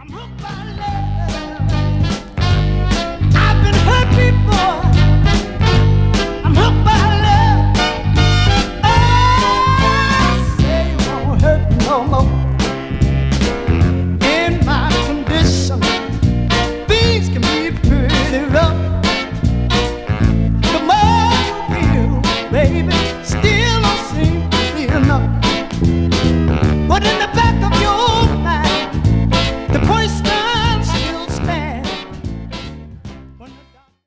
I'm hooked by love. I've been hurt before. I'm hooked by love. Oh, say you won't hurt me no more. In my condition, things can be pretty rough. The more you feel, baby, still don't seem to be enough. But in the back